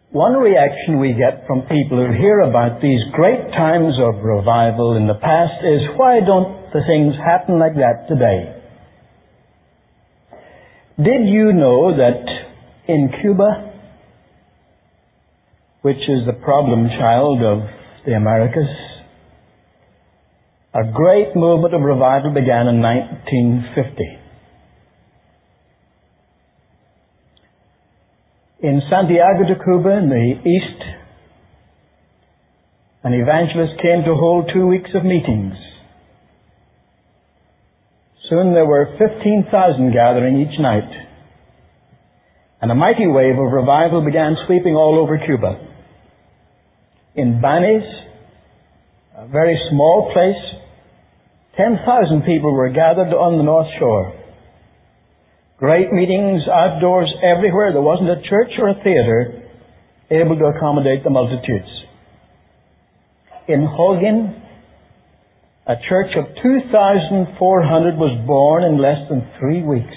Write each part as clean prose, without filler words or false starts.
One reaction we get from people who hear about these great times of revival in the past is, why don't the things happen like that today? Did you know that in Cuba, which is the problem child of the Americas, a great movement of revival began in 1950. In Santiago de Cuba, in the east, an evangelist came to hold 2 weeks of meetings. Soon there were 15,000 gathering each night, and a mighty wave of revival began sweeping all over Cuba. In Banis, a very small place, 10,000 people were gathered on the North Shore. Great meetings outdoors everywhere. There wasn't a church or a theater able to accommodate the multitudes. In Holguin, a church of 2,400 was born in less than 3 weeks.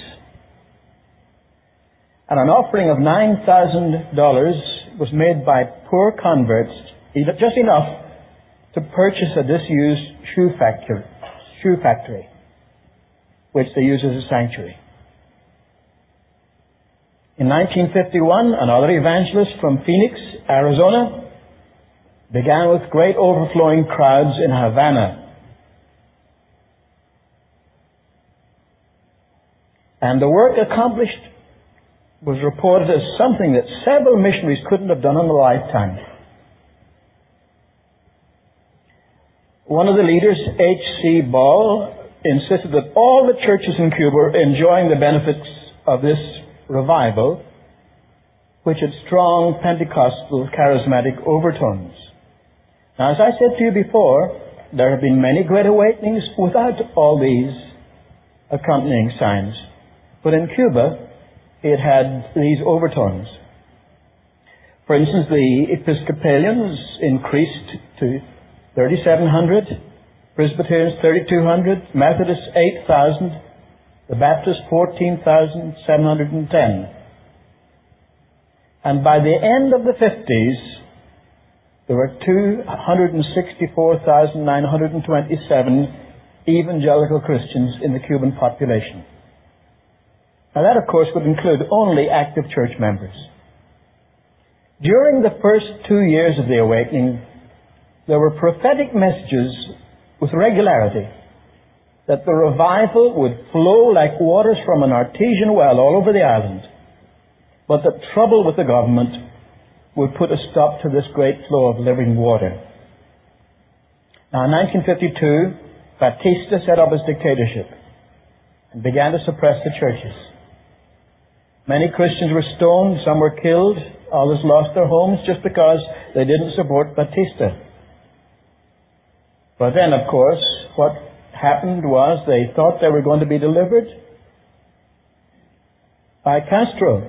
And an offering of $9,000 was made by poor converts, just enough to purchase a disused shoe factory, which they use as a sanctuary. In 1951, another evangelist from Phoenix, Arizona, began with great overflowing crowds in Havana. And the work accomplished was reported as something that several missionaries couldn't have done in a lifetime. One of the leaders, H.C. Ball, insisted that all the churches in Cuba were enjoying the benefits of this revival, which had strong Pentecostal charismatic overtones. Now, as I said to you before, there have been many great awakenings without all these accompanying signs. But in Cuba, it had these overtones. For instance, the Episcopalians increased to 3,700, Presbyterians 3,200, Methodists 8,000, the Baptists 14,710. And by the end of the 50s, there were 264,927 evangelical Christians in the Cuban population. Now that, of course, would include only active church members. During the first 2 years of the awakening, there were prophetic messages with regularity that the revival would flow like waters from an artesian well all over the island, but that trouble with the government would put a stop to this great flow of living water. Now, in 1952, Batista set up his dictatorship and began to suppress the churches. Many Christians were stoned, some were killed, others lost their homes just because they didn't support Batista. But then, of course, what happened was they thought they were going to be delivered by Castro.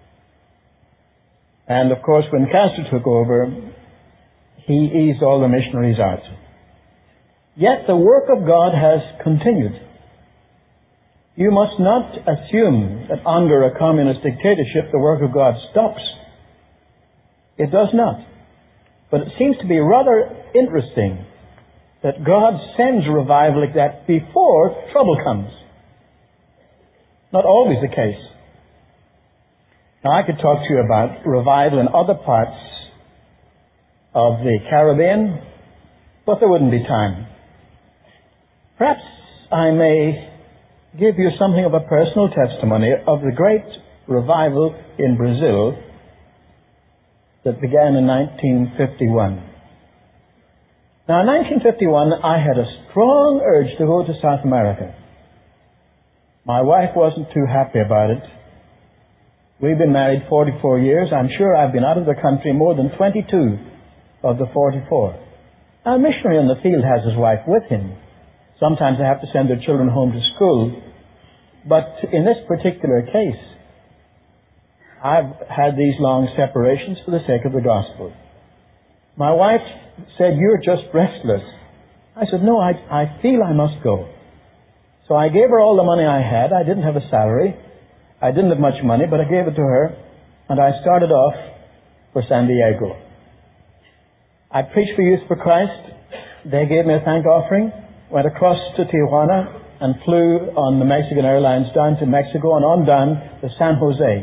And, of course, when Castro took over, he eased all the missionaries out. Yet the work of God has continued. You must not assume that under a communist dictatorship the work of God stops. It does not. But it seems to be rather interesting that God sends revival like that before trouble comes. Not always the case. Now, I could talk to you about revival in other parts of the Caribbean, but there wouldn't be time. Perhaps I may give you something of a personal testimony of the great revival in Brazil that began in 1951. Now, in 1951, I had a strong urge to go to South America. My wife wasn't too happy about it. We've been married 44 years. I'm sure I've been out of the country more than 22 of the 44. Now, a missionary in the field has his wife with him. Sometimes they have to send their children home to school. But in this particular case, I've had these long separations for the sake of the gospel. My wife said, "You're just restless." I said, "No, I feel I must go." So I gave her all the money I had. I didn't have a salary. I didn't have much money, but I gave it to her. And I started off for San Diego. I preached for Youth for Christ. They gave me a thank offering, went across to Tijuana, and flew on the Mexican Airlines down to Mexico and on down to San Jose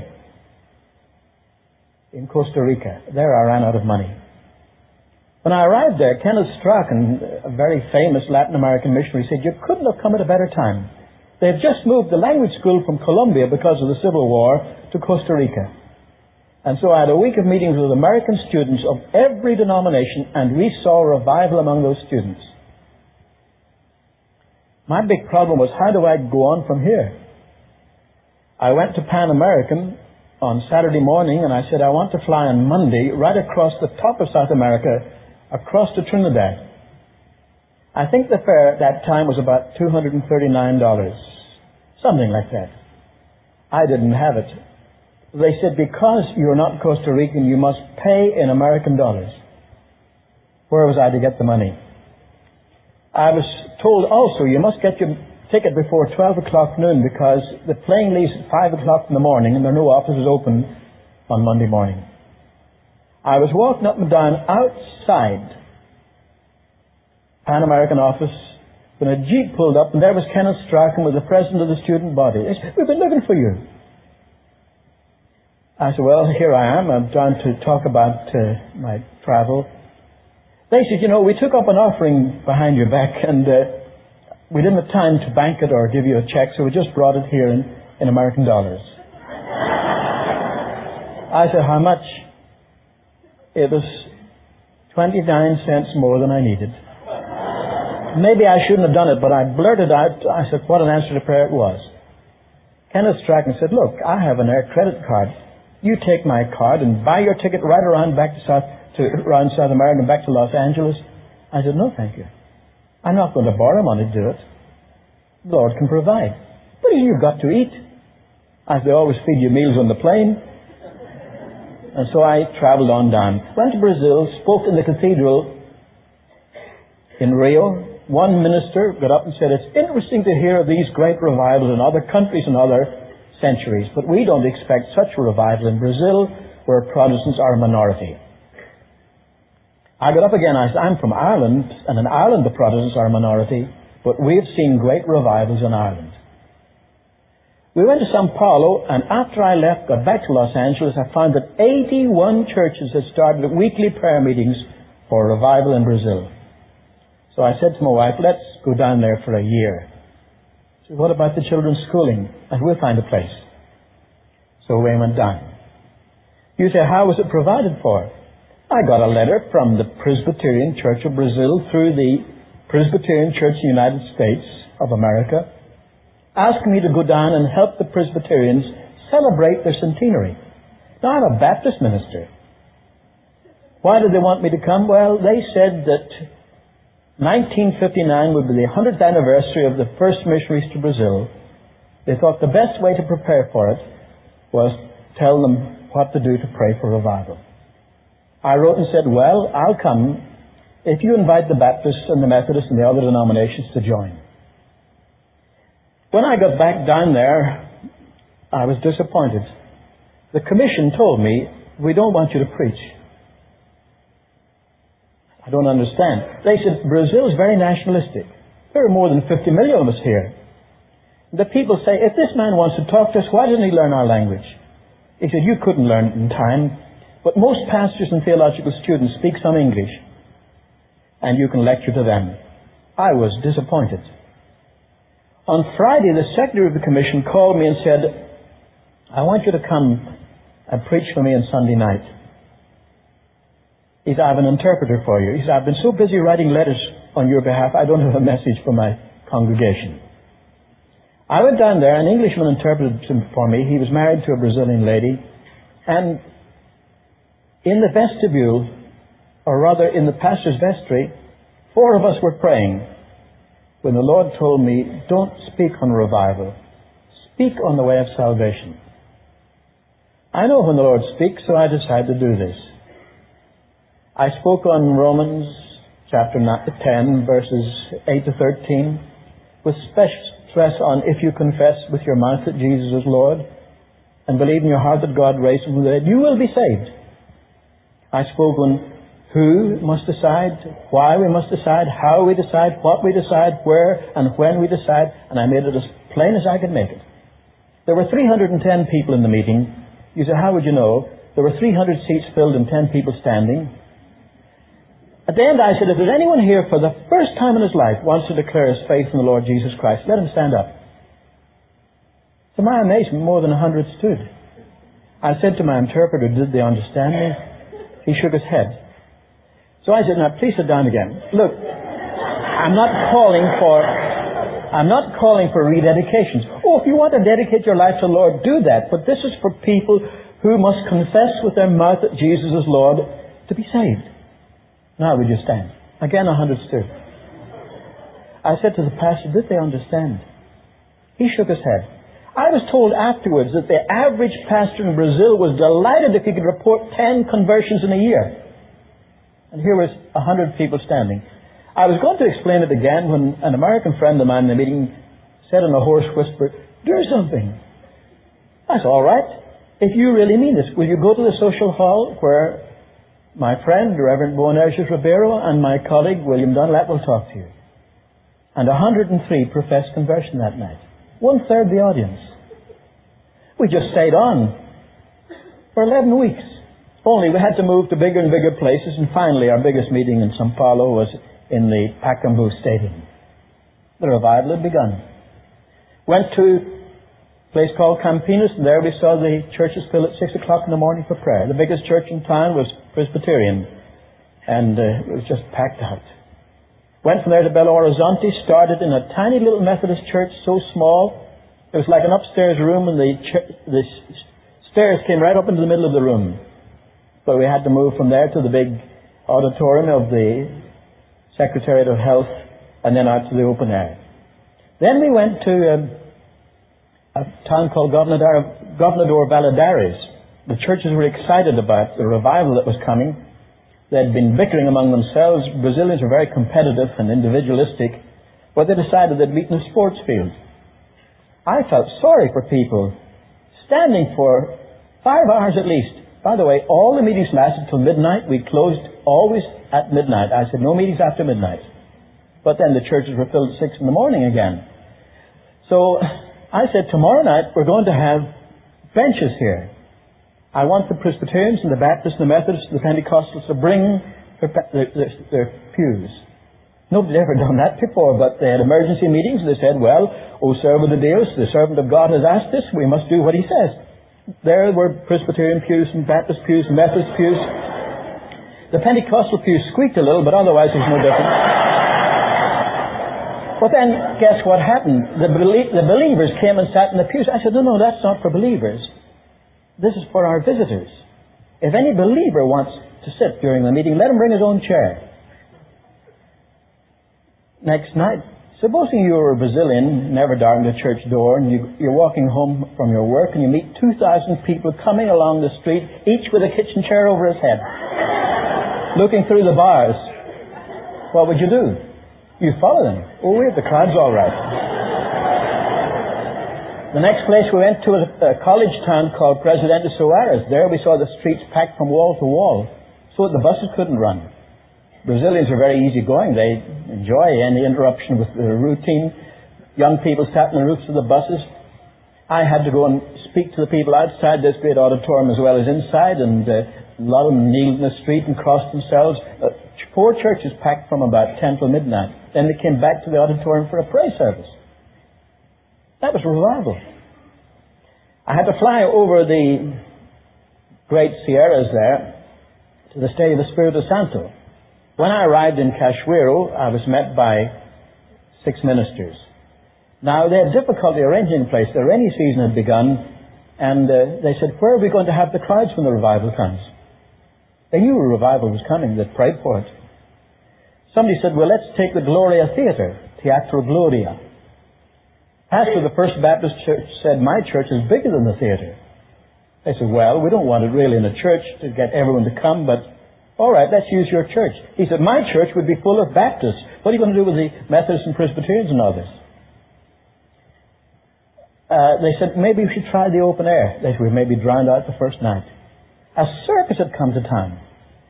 in Costa Rica. There I ran out of money. When I arrived there, Kenneth Strachan, a very famous Latin American missionary, said, "You couldn't have come at a better time. They've just moved the language school from Colombia because of the Civil War to Costa Rica." And so I had a week of meetings with American students of every denomination, and we saw revival among those students. My big problem was, how do I go on from here? I went to Pan American on Saturday morning, and I said, I want to fly on Monday right across the top of South America, across to Trinidad. I think the fare at that time was about $239, something like that. I didn't have it. They said, because you're not Costa Rican, you must pay in American dollars. Where was I to get the money? I was told also, you must get your ticket before 12 o'clock noon because the plane leaves at 5 o'clock in the morning and there are no offices open on Monday morning. I was walking up and down outside Pan American office when a jeep pulled up, and there was Kenneth Strachan with the president of the student body. They said, "We've been looking for you." I said, "Well, here I am. I'm trying to talk about my travel." They said, "You know, we took up an offering behind your back, and we didn't have time to bank it or give you a check, so we just brought it here in American dollars." I said, "How much?" It was 29 cents more than I needed. Maybe I shouldn't have done it, but I blurted out. I said, what an answer to prayer it was. Kenneth Strachan said, "Look, I have an air credit card. You take my card and buy your ticket right around back around South America and back to Los Angeles." I said, "No, thank you. I'm not going to borrow money to do it. The Lord can provide. But you've got to eat. As they always feed you meals on the plane." And so I traveled on down. Went to Brazil, spoke in the cathedral in Rio. One minister got up and said, "It's interesting to hear of these great revivals in other countries and other centuries, but we don't expect such a revival in Brazil, where Protestants are a minority." I got up again. I said, "I'm from Ireland, and in Ireland the Protestants are a minority, but we have seen great revivals in Ireland." We went to Sao Paulo, and after I left, got back to Los Angeles, I found that 81 churches had started weekly prayer meetings for revival in Brazil. So I said to my wife, "Let's go down there for a year." She said, "What about the children's schooling?" And we'll find a place. So we went down. You say, how was it provided for? I got a letter from the Presbyterian Church of Brazil through the Presbyterian Church of the United States of America, asking me to go down and help the Presbyterians celebrate their centenary. Now, I'm a Baptist minister. Why did they want me to come? Well, they said that 1959 would be the 100th anniversary of the first missionaries to Brazil. They thought the best way to prepare for it was tell them what to do to pray for revival. I wrote and said, "Well, I'll come if you invite the Baptists and the Methodists and the other denominations to join." When I got back down there, I was disappointed. The commission told me, "We don't want you to preach." I don't understand. They said, "Brazil is very nationalistic. There are more than 50 million of us here. The people say, if this man wants to talk to us, why doesn't he learn our language?" He said, "You couldn't learn it in time, but most pastors and theological students speak some English, and you can lecture to them." I was disappointed. On Friday, the secretary of the commission called me and said, "I want you to come and preach for me on Sunday night." He said, "I have an interpreter for you." He said, "I've been so busy writing letters on your behalf, I don't have a message for my congregation." I went down there, an Englishman interpreted for me. He was married to a Brazilian lady. And in the vestibule, or rather in the pastor's vestry, 4 of us were praying when the Lord told me, "Don't speak on revival. Speak on the way of salvation." I know when the Lord speaks, so I decided to do this. I spoke on Romans chapter 10, verses 8 to 13, with special stress on, if you confess with your mouth that Jesus is Lord and believe in your heart that God raised him from the dead, you will be saved. I spoke on who must decide, why we must decide, how we decide, what we decide, where and when we decide, and I made it as plain as I could make it. There were 310 people in the meeting. You say, how would you know? There were 300 seats filled and 10 people standing. At the end I said, if there's anyone here for the first time in his life wants to declare his faith in the Lord Jesus Christ, let him stand up. To my amazement, more than 100 stood. I said to my interpreter, did they understand me? He shook his head. So I said, now please sit down again. Look, I'm not calling for rededications. Oh, if you want to dedicate your life to the Lord, do that. But this is for people who must confess with their mouth that Jesus is Lord to be saved. Now would you stand? Again 100 stood. I said to the pastor, did they understand? He shook his head. I was told afterwards that the average pastor in Brazil was delighted if he could report 10 conversions in a year. And here was 100 people standing. I was going to explain it again when an American friend of mine in the meeting said in a hoarse whisper, do something. I said, all right. If you really mean this, will you go to the social hall where my friend, Reverend Boanerges Ribeiro, and my colleague, William Dunlap, will talk to you? And 103 professed conversion that night. 1/3 the audience. We just stayed on for 11 weeks. Only we had to move to bigger and bigger places, and finally our biggest meeting in São Paulo was in the Pacaembu Stadium. The revival had begun. Went to a place called Campinas, and there we saw the churches fill at 6 o'clock in the morning for prayer. The biggest church in town was Presbyterian, and it was just packed out. Went from there to Belo Horizonte, started in a tiny little Methodist church, so small, it was like an upstairs room, and the stairs came right up into the middle of the room. So we had to move from there to the big auditorium of the Secretariat of Health, and then out to the open air. Then we went to a town called Governador Valadares. The churches were excited about the revival that was coming. They had been bickering among themselves. Brazilians are very competitive and individualistic, but they decided they'd meet in a sports field. I felt sorry for people standing for 5 hours at least. By the way, all the meetings lasted till midnight. We closed always at midnight. I said no meetings after midnight. But then the churches were filled at 6 in the morning again. So I said, tomorrow night we're going to have benches here. I want the Presbyterians and the Baptists and the Methodists and the Pentecostals to bring their pews. Nobody had ever done that before, but they had emergency meetings and they said, well, O servant of Deus, the servant of God has asked us, we must do what he says. There were Presbyterian pews and Baptist pews and Methodist pews. The Pentecostal pews squeaked a little, but otherwise there's no difference. But then, guess what happened? The believers came and sat in the pews. I said, no, that's not for believers. This is for our visitors. If any believer wants to sit during the meeting, let him bring his own chair. Next night, supposing you were a Brazilian, never darkened a church door, and you're walking home from your work and you meet 2,000 people coming along the street, each with a kitchen chair over his head, looking through the bars. What would you do? You follow them. Oh, wait, the crowd's all right. The next place we went to was a college town called Presidente Soares. There we saw the streets packed from wall to wall, so that the buses couldn't run. Brazilians are very easygoing. They enjoy any interruption with the routine. Young people sat in the roofs of the buses. I had to go and speak to the people outside this great auditorium as well as inside, and a lot of them kneeled in the street and crossed themselves. 4 churches packed from about 10 till midnight. Then they came back to the auditorium for a prayer service. That was revival. I had to fly over the great Sierras there to the state of Espírito Santo. When I arrived in Cachoeiro, I was met by 6 ministers. Now, they had difficulty arranging the place. The rainy season had begun, and they said, where are we going to have the crowds when the revival comes? They knew a revival was coming. They prayed for it. Somebody said, well, let's take the Gloria Theater, Teatro Gloria. Pastor of the First Baptist Church said, my church is bigger than the theater. They said, well, we don't want it really in a church to get everyone to come, but all right, let's use your church. He said, my church would be full of Baptists. What are you going to do with the Methodists and Presbyterians and others? They said, maybe we should try the open air. They said, we may be drowned out the first night. A circus had come to town.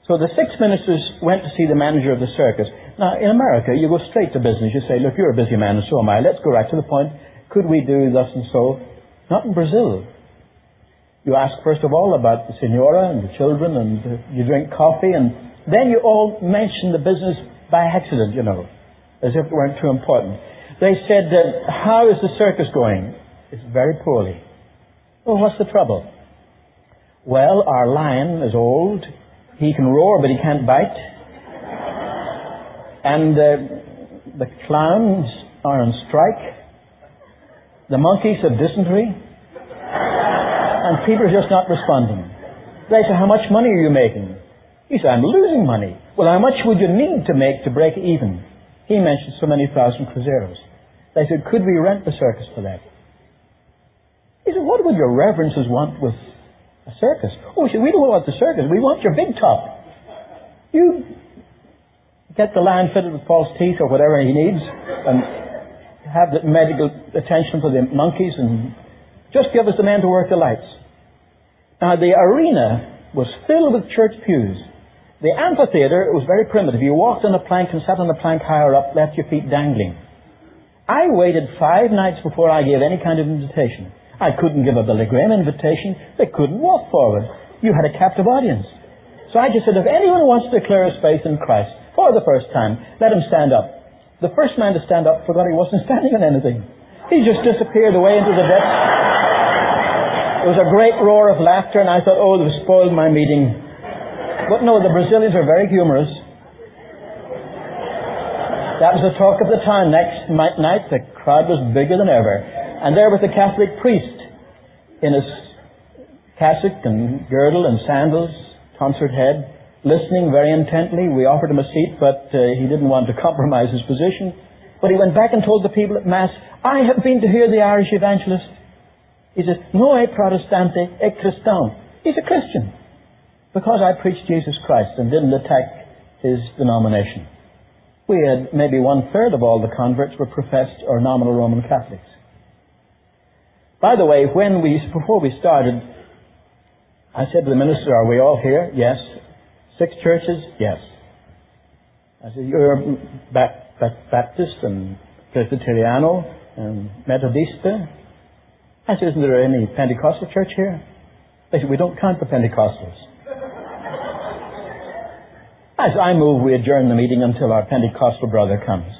So the 6 ministers went to see the manager of the circus. Now, in America, you go straight to business. You say, look, you're a busy man and so am I. Let's go right to the point. Could we do thus and so? Not in Brazil. You ask first of all about the senora and the children, and you drink coffee, and then you all mention the business by accident, as if it weren't too important. They said, how is the circus going? It's very poorly. Oh, what's the trouble? Well, our lion is old. He can roar, but he can't bite. And the clowns are on strike. The monkeys have dysentery. And people are just not responding. They say, how much money are you making? He said, I'm losing money. Well, how much would you need to make to break even? He mentioned so many thousand cruzeiros. They said, could we rent the circus for that? He said, what would your reverences want with a circus? Oh, he said, we don't want the circus. We want your big top. You get the lion fitted with false teeth or whatever he needs, and have the medical attention for the monkeys, and just give us the men to work the lights. Now, the arena was filled with church pews. The amphitheater was very primitive. You walked on a plank and sat on a plank higher up, left your feet dangling. I waited 5 nights before I gave any kind of invitation. I couldn't give a Billy Graham invitation. They couldn't walk forward. You had a captive audience. So I just said, if anyone wants to declare his faith in Christ for the first time, let him stand up. The first man to stand up forgot he wasn't standing on anything. He just disappeared away into the depths. There was a great roar of laughter, and I thought, oh, they've spoiled my meeting. But no, the Brazilians are very humorous. That was the talk of the town. Next night, the crowd was bigger than ever. And there was the Catholic priest in his cassock and girdle and sandals, tonsured head, listening very intently. We offered him a seat, but he didn't want to compromise his position. But he went back and told the people at Mass, I have been to hear the Irish evangelist. He says, no è protestante, è cristão. He's a Christian. Because I preached Jesus Christ and didn't attack his denomination. We had maybe 1/3 of all the converts were professed or nominal Roman Catholics. By the way, before we started, I said to the minister, are we all here? Yes. 6 churches? Yes. I said, you're Baptist and Presbyteriano and Methodista? I said, isn't there any Pentecostal church here? They said, we don't count the Pentecostals. As I move, we adjourn the meeting until our Pentecostal brother comes.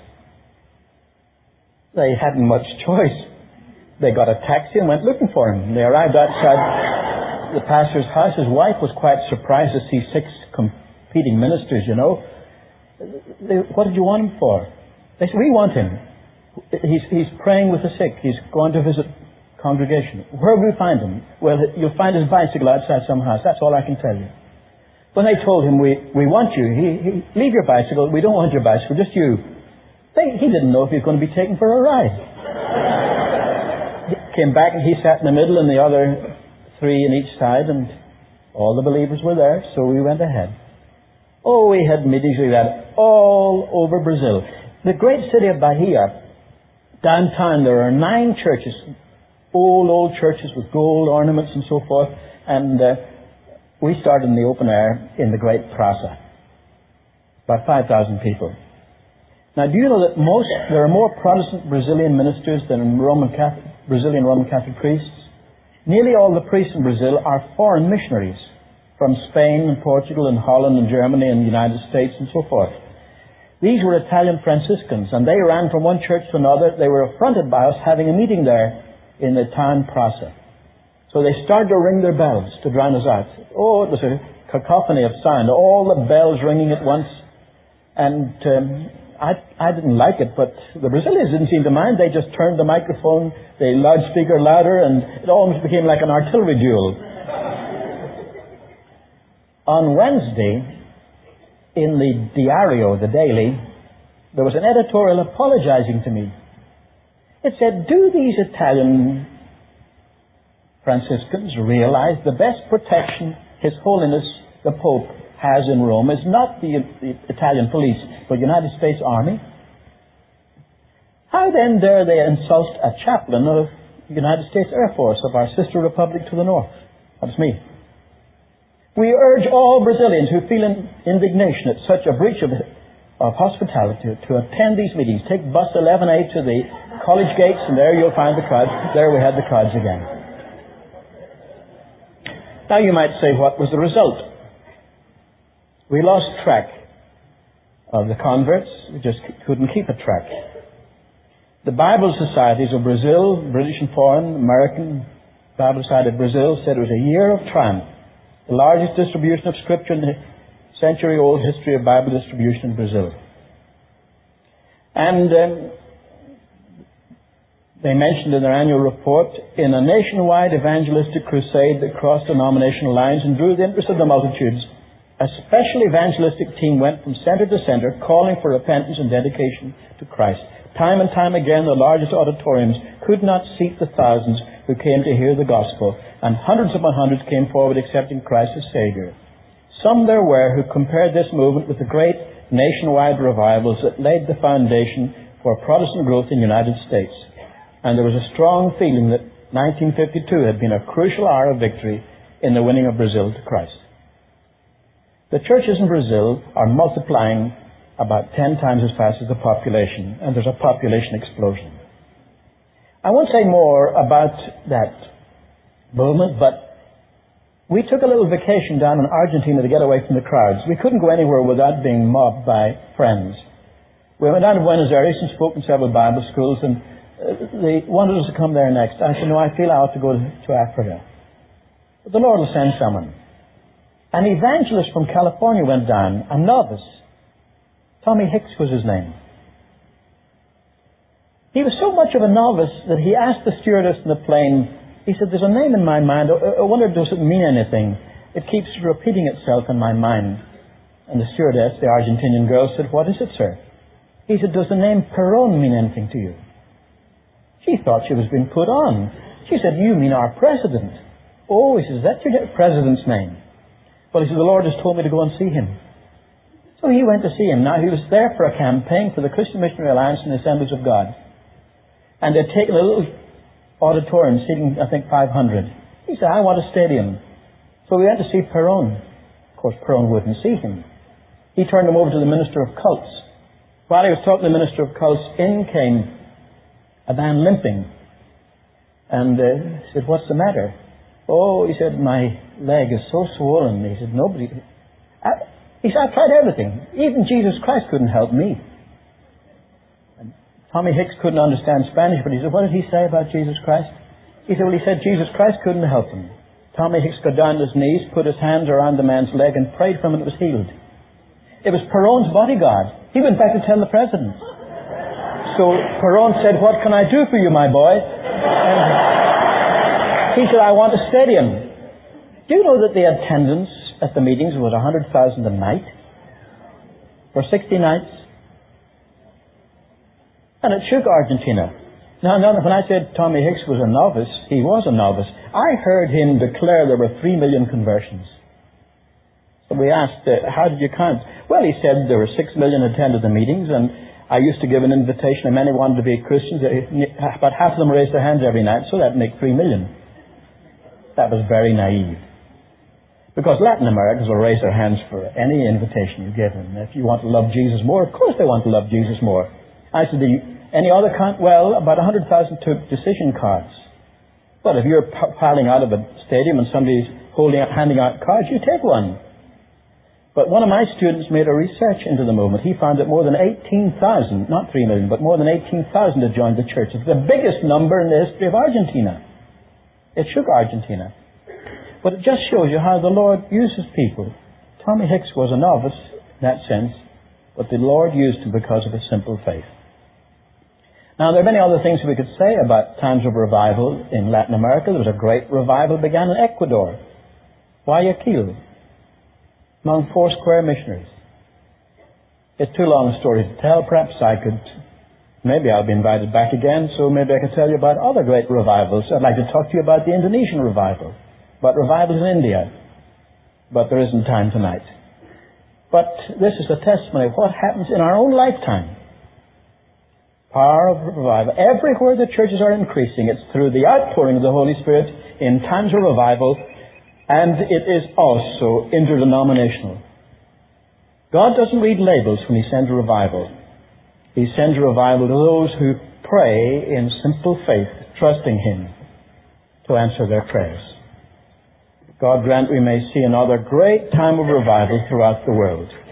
They hadn't much choice. They got a taxi and went looking for him. They arrived outside the pastor's house. His wife was quite surprised to see 6 competing ministers, What did you want him for? They said, we want him. He's praying with the sick. He's going to visit congregation. Where will we find him? Well, you'll find his bicycle outside some house. That's all I can tell you. When they told him, we want you, he leave your bicycle. We don't want your bicycle, just you. He didn't know if he was going to be taken for a ride. He came back and he sat in the middle and the other 3 in each side, and all the believers were there, so we went ahead. Oh, we had meetings like that all over Brazil. The great city of Bahia, downtown, there are 9 churches, old churches with gold ornaments and so forth, and we started in the open air in the great Praça. About 5,000 people. Now, do you know that there are more Protestant Brazilian ministers than Brazilian Roman Catholic priests? Nearly all the priests in Brazil are foreign missionaries from Spain and Portugal and Holland and Germany and the United States and so forth. These were Italian Franciscans, and they ran from one church to another. They were affronted by us having a meeting there in the town Praça. So they started to ring their bells to drown us out. Oh, it was a cacophony of sound, all the bells ringing at once. And I didn't like it, but the Brazilians didn't seem to mind. They just turned the microphone, the loudspeaker louder, and it almost became like an artillery duel. On Wednesday, in the Diario, the daily, there was an editorial apologizing to me. It said, do these Italian Franciscans realize the best protection His Holiness the Pope has in Rome is not the Italian police, but the United States Army? How then dare they insult a chaplain of the United States Air Force, of our sister republic to the north? That's me. We urge all Brazilians who feel indignation at such a breach of hospitality to attend these meetings. Take bus 11A to the college gates, and there you'll find the crowds. There we had the crowds again. Now you might say, what was the result? We lost track of the converts. We just couldn't keep a track. The Bible societies of Brazil, British and foreign, American Bible Society of Brazil, said it was a year of triumph. The largest distribution of Scripture in the century-old history of Bible distribution in Brazil. And they mentioned in their annual report, in a nationwide evangelistic crusade that crossed denominational lines and drew the interest of the multitudes, a special evangelistic team went from center to center, calling for repentance and dedication to Christ. Time and time again, the largest auditoriums could not seat the thousands who came to hear the gospel, and hundreds upon hundreds came forward accepting Christ as Savior. Some there were who compared this movement with the great nationwide revivals that laid the foundation for Protestant growth in the United States. And there was a strong feeling that 1952 had been a crucial hour of victory in the winning of Brazil to Christ. The churches in Brazil are multiplying about 10 times as fast as the population, and there's a population explosion. I won't say more about that movement, but we took a little vacation down in Argentina to get away from the crowds. We couldn't go anywhere without being mobbed by friends. We went down to Buenos Aires and spoke in several Bible schools, and they wanted us to come there next. I said, no, I feel I ought to go to Africa. But the Lord will send someone. An evangelist from California went down, a novice. Tommy Hicks was his name. He was so much of a novice that he asked the stewardess in the plane, he said, there's a name in my mind. I wonder, does it mean anything? It keeps repeating itself in my mind. And the stewardess, the Argentinian girl, said, what is it, sir? He said, does the name Perón mean anything to you? She thought she was being put on. She said, you mean our president? Oh, he says, that's your president's name. Well, he said, the Lord has told me to go and see him. So he went to see him. Now, he was there for a campaign for the Christian Missionary Alliance and the Assemblies of God. And they'd taken a little auditorium seating, I think, 500. He said, I want a stadium. So we went to see Perón. Of course, Perón wouldn't see him. He turned him over to the Minister of Cults. While he was talking to the Minister of Cults, in came a man limping. And he said, what's the matter? Oh, he said, my leg is so swollen. He said, he said, I've tried everything. Even Jesus Christ couldn't help me. And Tommy Hicks couldn't understand Spanish, but he said, what did he say about Jesus Christ? He said, well, he said Jesus Christ couldn't help him. Tommy Hicks got down on his knees, put his hands around the man's leg, and prayed for him, and it was healed. It was Perón's bodyguard. He went back to tell the president. So Perón said, what can I do for you, my boy? And he said, I want a stadium. Do you know that the attendance at the meetings was 100,000 a night for 60 nights? And it shook Argentina. Now, when I said Tommy Hicks was a novice, he was a novice. I heard him declare there were 3 million conversions. So we asked, how did you count? Well, he said there were 6 million attended the meetings, and I used to give an invitation, and many wanted to be Christians. About half of them raised their hands every night, so that'd make 3 million. That was very naive. Because Latin Americans will raise their hands for any invitation you give them. If you want to love Jesus more, of course they want to love Jesus more. I said, any other count? Well, about 100,000 took decision cards. But if you're piling out of a stadium and somebody's handing out cards, you take one. But one of my students made a research into the movement. He found that more than 18,000, not 3 million, but more than 18,000 had joined the church. It's the biggest number in the history of Argentina. It shook Argentina. But it just shows you how the Lord uses people. Tommy Hicks was a novice in that sense, but the Lord used him because of his simple faith. Now, there are many other things we could say about times of revival in Latin America. There was a great revival began in Ecuador, Guayaquil, among Foursquare missionaries. It's too long a story to tell. Perhaps maybe I'll be invited back again, so maybe I can tell you about other great revivals. I'd like to talk to you about the Indonesian revival, about revivals in India. But there isn't time tonight. But this is a testimony of what happens in our own lifetime. Power of revival. Everywhere the churches are increasing, it's through the outpouring of the Holy Spirit in times of revival And it is also interdenominational. God doesn't read labels when He sends a revival. He sends a revival to those who pray in simple faith, trusting Him to answer their prayers. God grant we may see another great time of revival throughout the world.